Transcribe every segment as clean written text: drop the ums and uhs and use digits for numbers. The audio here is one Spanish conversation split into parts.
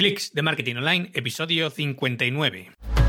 Clics de Marketing Online, episodio 59.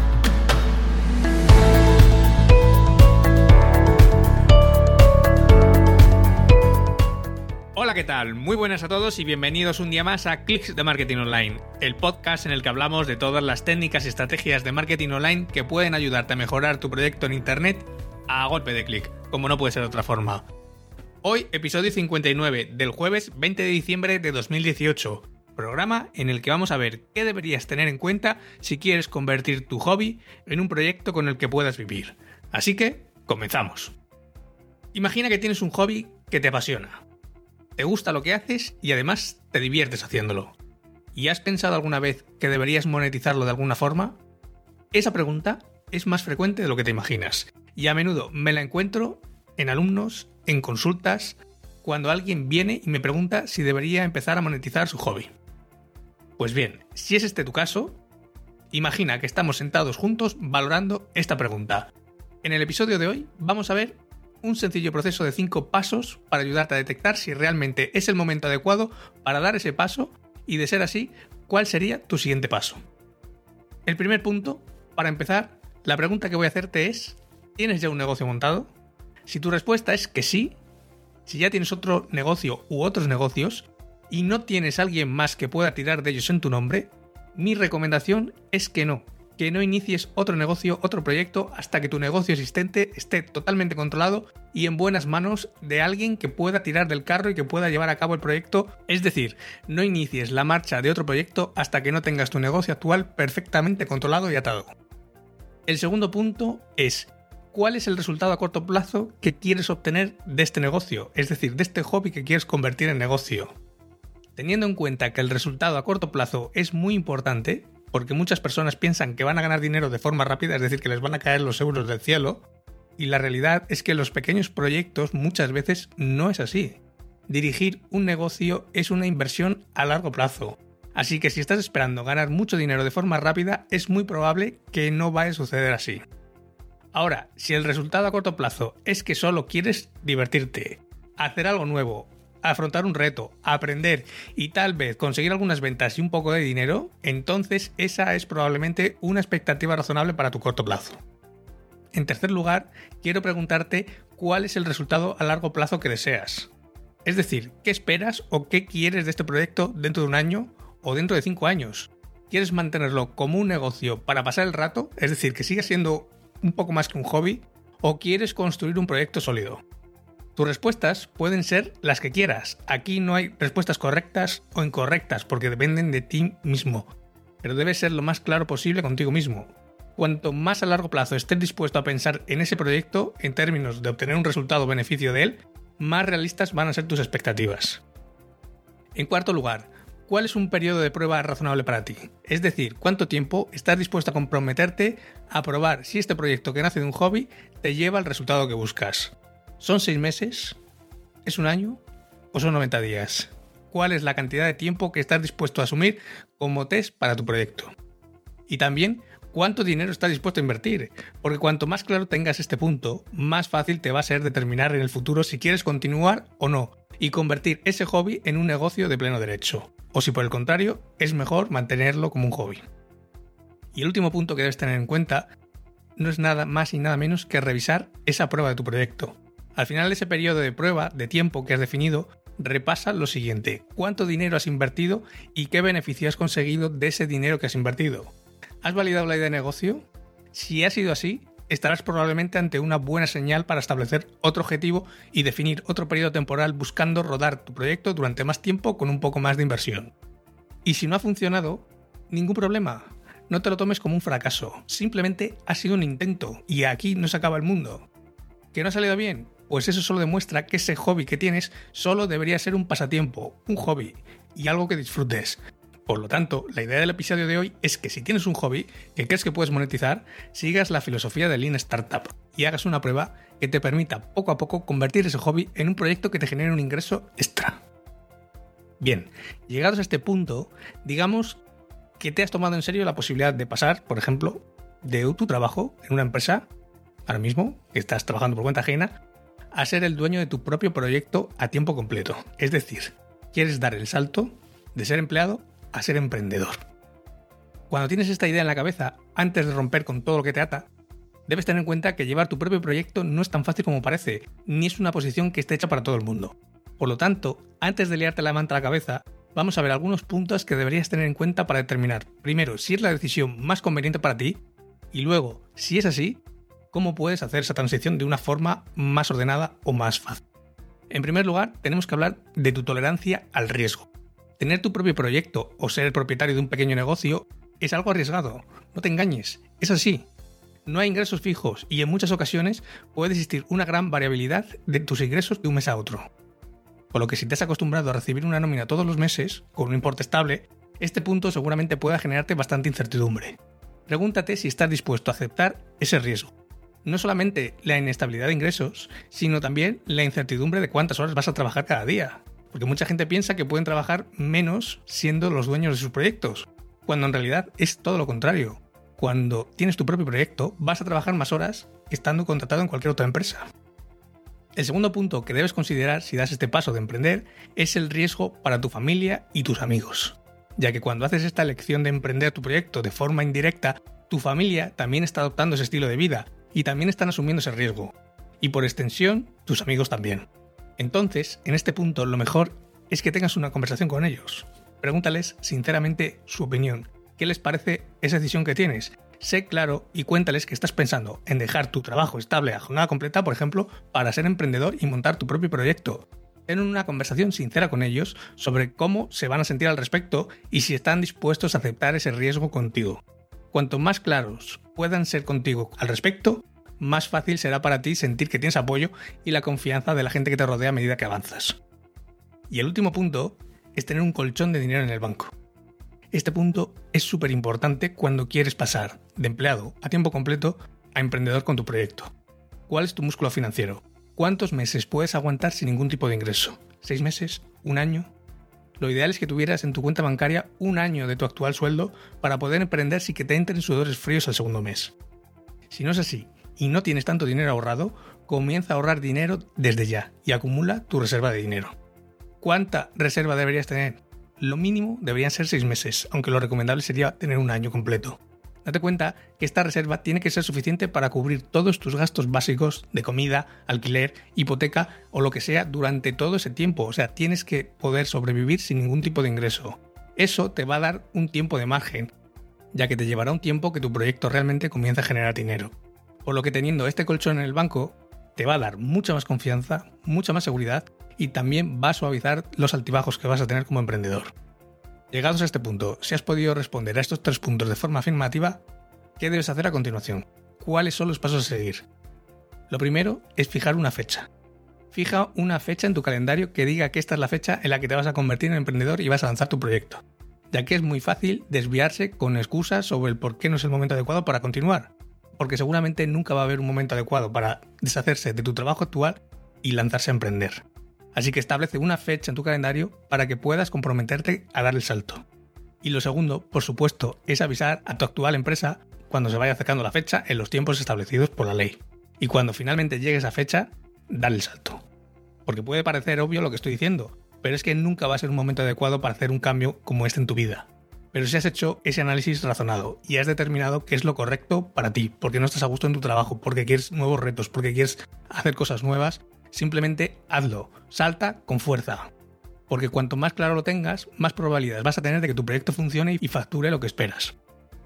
Hola, ¿qué tal? Muy buenas a todos y bienvenidos un día más a Clics de Marketing Online, el podcast en el que hablamos de todas las técnicas y estrategias de marketing online que pueden ayudarte a mejorar tu proyecto en Internet a golpe de clic, como no puede ser de otra forma. Hoy, episodio 59 del jueves 20 de diciembre de 2018. Programa en el que vamos a ver qué deberías tener en cuenta si quieres convertir tu hobby en un proyecto con el que puedas vivir. Así que, comenzamos. Imagina que tienes un hobby que te apasiona. Te gusta lo que haces y además te diviertes haciéndolo. ¿Y has pensado alguna vez que deberías monetizarlo de alguna forma? Esa pregunta es más frecuente de lo que te imaginas y a menudo me la encuentro en alumnos, en consultas, cuando alguien viene y me pregunta si debería empezar a monetizar su hobby. Pues bien, si es este tu caso, imagina que estamos sentados juntos valorando esta pregunta. En el episodio de hoy vamos a ver un sencillo proceso de 5 pasos para ayudarte a detectar si realmente es el momento adecuado para dar ese paso y, de ser así, cuál sería tu siguiente paso. El primer punto, para empezar, la pregunta que voy a hacerte es: ¿tienes ya un negocio montado? Si tu respuesta es que sí, si ya tienes otro negocio u otros negocios y no tienes a alguien más que pueda tirar de ellos en tu nombre, mi recomendación es que no inicies otro negocio, otro proyecto, hasta que tu negocio existente esté totalmente controlado y en buenas manos de alguien que pueda tirar del carro y que pueda llevar a cabo el proyecto. Es decir, no inicies la marcha de otro proyecto hasta que no tengas tu negocio actual perfectamente controlado y atado. El segundo punto es: ¿cuál es el resultado a corto plazo que quieres obtener de este negocio? Es decir, de este hobby que quieres convertir en negocio. Teniendo en cuenta que el resultado a corto plazo es muy importante, porque muchas personas piensan que van a ganar dinero de forma rápida, es decir, que les van a caer los euros del cielo, y la realidad es que los pequeños proyectos muchas veces no es así. Dirigir un negocio es una inversión a largo plazo. Así que si estás esperando ganar mucho dinero de forma rápida, es muy probable que no vaya a suceder así. Ahora, si el resultado a corto plazo es que solo quieres divertirte, hacer algo nuevo, afrontar un reto, aprender y tal vez conseguir algunas ventas y un poco de dinero, entonces esa es probablemente una expectativa razonable para tu corto plazo. En tercer lugar, quiero preguntarte cuál es el resultado a largo plazo que deseas. Es decir, ¿qué esperas o qué quieres de este proyecto dentro de un año o dentro de 5 años? ¿Quieres mantenerlo como un negocio para pasar el rato? Es decir, que siga siendo un poco más que un hobby, ¿o quieres construir un proyecto sólido? Tus respuestas pueden ser las que quieras. Aquí no hay respuestas correctas o incorrectas porque dependen de ti mismo, pero debes ser lo más claro posible contigo mismo. Cuanto más a largo plazo estés dispuesto a pensar en ese proyecto en términos de obtener un resultado o beneficio de él, más realistas van a ser tus expectativas. En cuarto lugar, ¿cuál es un periodo de prueba razonable para ti? Es decir, ¿cuánto tiempo estás dispuesto a comprometerte a probar si este proyecto que nace de un hobby te lleva al resultado que buscas? ¿Son 6 meses? ¿Es un año? ¿O son 90 días? ¿Cuál es la cantidad de tiempo que estás dispuesto a asumir como test para tu proyecto? Y también, ¿cuánto dinero estás dispuesto a invertir? Porque cuanto más claro tengas este punto, más fácil te va a ser determinar en el futuro si quieres continuar o no y convertir ese hobby en un negocio de pleno derecho. O si por el contrario, es mejor mantenerlo como un hobby. Y el último punto que debes tener en cuenta no es nada más y nada menos que revisar esa prueba de tu proyecto. Al final de ese periodo de prueba de tiempo que has definido, repasa lo siguiente: ¿cuánto dinero has invertido y qué beneficio has conseguido de ese dinero que has invertido? ¿Has validado la idea de negocio? Si ha sido así, estarás probablemente ante una buena señal para establecer otro objetivo y definir otro periodo temporal buscando rodar tu proyecto durante más tiempo con un poco más de inversión. Y si no ha funcionado, ningún problema. No te lo tomes como un fracaso, simplemente ha sido un intento y aquí no se acaba el mundo. ¿Que no ha salido bien? Pues eso solo demuestra que ese hobby que tienes solo debería ser un pasatiempo, un hobby y algo que disfrutes. Por lo tanto, la idea del episodio de hoy es que si tienes un hobby que crees que puedes monetizar, sigas la filosofía de Lean Startup y hagas una prueba que te permita poco a poco convertir ese hobby en un proyecto que te genere un ingreso extra. Bien, llegados a este punto, digamos que te has tomado en serio la posibilidad de pasar, por ejemplo, de tu trabajo en una empresa, ahora mismo, que estás trabajando por cuenta ajena, a ser el dueño de tu propio proyecto a tiempo completo. Es decir, quieres dar el salto de ser empleado a ser emprendedor. Cuando tienes esta idea en la cabeza, antes de romper con todo lo que te ata, debes tener en cuenta que llevar tu propio proyecto no es tan fácil como parece, ni es una posición que esté hecha para todo el mundo. Por lo tanto, antes de liarte la manta a la cabeza, vamos a ver algunos puntos que deberías tener en cuenta para determinar, primero, si es la decisión más conveniente para ti, y luego, si es así, cómo puedes hacer esa transición de una forma más ordenada o más fácil. En primer lugar, tenemos que hablar de tu tolerancia al riesgo. Tener tu propio proyecto o ser el propietario de un pequeño negocio es algo arriesgado, no te engañes, es así. No hay ingresos fijos y en muchas ocasiones puede existir una gran variabilidad de tus ingresos de un mes a otro. Por lo que si te has acostumbrado a recibir una nómina todos los meses, con un importe estable, este punto seguramente pueda generarte bastante incertidumbre. Pregúntate si estás dispuesto a aceptar ese riesgo. No solamente la inestabilidad de ingresos, sino también la incertidumbre de cuántas horas vas a trabajar cada día. Porque mucha gente piensa que pueden trabajar menos siendo los dueños de sus proyectos, cuando en realidad es todo lo contrario. Cuando tienes tu propio proyecto, vas a trabajar más horas que estando contratado en cualquier otra empresa. El segundo punto que debes considerar si das este paso de emprender es el riesgo para tu familia y tus amigos, ya que cuando haces esta elección de emprender tu proyecto de forma indirecta, tu familia también está adoptando ese estilo de vida y también están asumiendo ese riesgo, y por extensión, tus amigos también. Entonces, en este punto, lo mejor es que tengas una conversación con ellos. Pregúntales sinceramente su opinión. ¿Qué les parece esa decisión que tienes? Sé claro y cuéntales que estás pensando en dejar tu trabajo estable a jornada completa, por ejemplo, para ser emprendedor y montar tu propio proyecto. Ten una conversación sincera con ellos sobre cómo se van a sentir al respecto y si están dispuestos a aceptar ese riesgo contigo. Cuanto más claros puedan ser contigo al respecto, más fácil será para ti sentir que tienes apoyo y la confianza de la gente que te rodea a medida que avanzas. Y el último punto es tener un colchón de dinero en el banco. Este punto es súper importante cuando quieres pasar de empleado a tiempo completo a emprendedor con tu proyecto. ¿Cuál es tu músculo financiero? ¿Cuántos meses puedes aguantar sin ningún tipo de ingreso? ¿6 meses? ¿1 año? Lo ideal es que tuvieras en tu cuenta bancaria 1 año de tu actual sueldo para poder emprender sin que te entren sudores fríos al segundo mes. Si no es así y no tienes tanto dinero ahorrado, comienza a ahorrar dinero desde ya y acumula tu reserva de dinero. ¿Cuánta reserva deberías tener? Lo mínimo deberían ser 6 meses, aunque lo recomendable sería tener 1 año completo. Date cuenta que esta reserva tiene que ser suficiente para cubrir todos tus gastos básicos de comida, alquiler, hipoteca o lo que sea durante todo ese tiempo. O sea, tienes que poder sobrevivir sin ningún tipo de ingreso. Eso te va a dar un tiempo de margen, ya que te llevará un tiempo que tu proyecto realmente comience a generar dinero. Por lo que teniendo este colchón en el banco, te va a dar mucha más confianza, mucha más seguridad y también va a suavizar los altibajos que vas a tener como emprendedor. Llegados a este punto, si has podido responder a estos 3 puntos de forma afirmativa, ¿qué debes hacer a continuación? ¿Cuáles son los pasos a seguir? Lo primero es fijar una fecha. Fija una fecha en tu calendario que diga que esta es la fecha en la que te vas a convertir en emprendedor y vas a lanzar tu proyecto, ya que es muy fácil desviarse con excusas sobre el por qué no es el momento adecuado para continuar, porque seguramente nunca va a haber un momento adecuado para deshacerse de tu trabajo actual y lanzarse a emprender. Así que establece una fecha en tu calendario para que puedas comprometerte a dar el salto. Y lo segundo, por supuesto, es avisar a tu actual empresa cuando se vaya acercando la fecha en los tiempos establecidos por la ley. Y cuando finalmente llegue esa fecha, dar el salto. Porque puede parecer obvio lo que estoy diciendo, pero es que nunca va a ser un momento adecuado para hacer un cambio como este en tu vida. Pero si has hecho ese análisis razonado y has determinado qué es lo correcto para ti, porque no estás a gusto en tu trabajo, porque quieres nuevos retos, porque quieres hacer cosas nuevas, simplemente hazlo, salta con fuerza. Porque cuanto más claro lo tengas, más probabilidades vas a tener de que tu proyecto funcione y facture lo que esperas.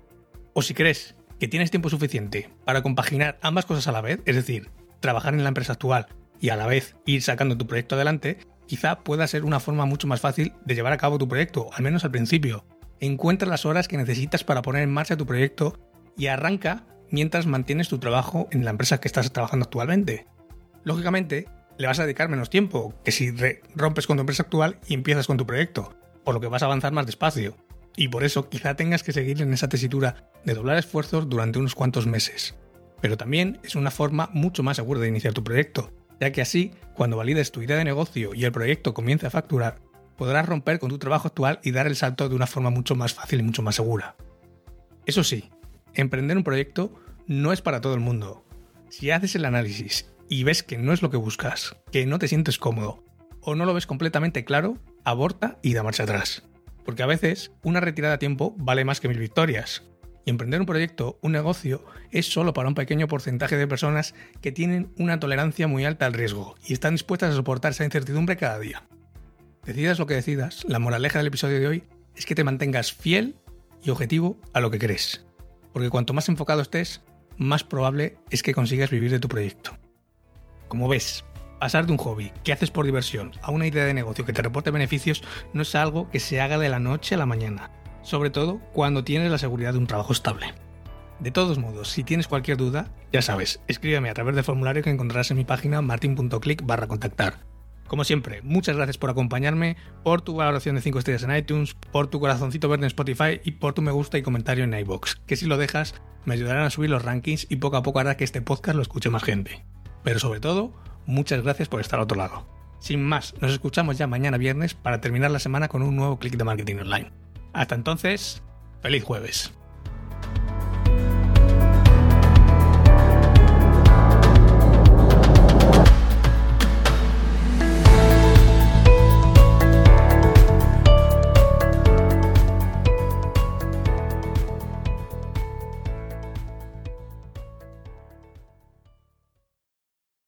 O si crees que tienes tiempo suficiente para compaginar ambas cosas a la vez, es decir, trabajar en la empresa actual y a la vez ir sacando tu proyecto adelante, quizá pueda ser una forma mucho más fácil de llevar a cabo tu proyecto, al menos al principio. Encuentra las horas que necesitas para poner en marcha tu proyecto y arranca mientras mantienes tu trabajo en la empresa que estás trabajando actualmente. Lógicamente, le vas a dedicar menos tiempo que si rompes con tu empresa actual y empiezas con tu proyecto, por lo que vas a avanzar más despacio. Y por eso quizá tengas que seguir en esa tesitura de doblar esfuerzos durante unos cuantos meses. Pero también es una forma mucho más segura de iniciar tu proyecto, ya que así, cuando valides tu idea de negocio y el proyecto comience a facturar, podrás romper con tu trabajo actual y dar el salto de una forma mucho más fácil y mucho más segura. Eso sí, emprender un proyecto no es para todo el mundo. Si haces el análisis y ves que no es lo que buscas, que no te sientes cómodo o no lo ves completamente claro, aborta y da marcha atrás. Porque a veces una retirada a tiempo vale más que 1000 victorias. Y emprender un proyecto, un negocio, es solo para un pequeño porcentaje de personas que tienen una tolerancia muy alta al riesgo y están dispuestas a soportar esa incertidumbre cada día. Decidas lo que decidas, la moraleja del episodio de hoy es que te mantengas fiel y objetivo a lo que crees. Porque cuanto más enfocado estés, más probable es que consigas vivir de tu proyecto. Como ves, pasar de un hobby que haces por diversión a una idea de negocio que te reporte beneficios no es algo que se haga de la noche a la mañana, sobre todo cuando tienes la seguridad de un trabajo estable. De todos modos, si tienes cualquier duda, ya sabes, escríbeme a través del formulario que encontrarás en mi página martin.click/contactar. Como siempre, muchas gracias por acompañarme, por tu valoración de 5 estrellas en iTunes, por tu corazoncito verde en Spotify y por tu me gusta y comentario en iVoox, que si lo dejas me ayudarán a subir los rankings y poco a poco hará que este podcast lo escuche más gente. Pero sobre todo, muchas gracias por estar al otro lado. Sin más, nos escuchamos ya mañana viernes para terminar la semana con un nuevo clic de marketing online. Hasta entonces, ¡feliz jueves!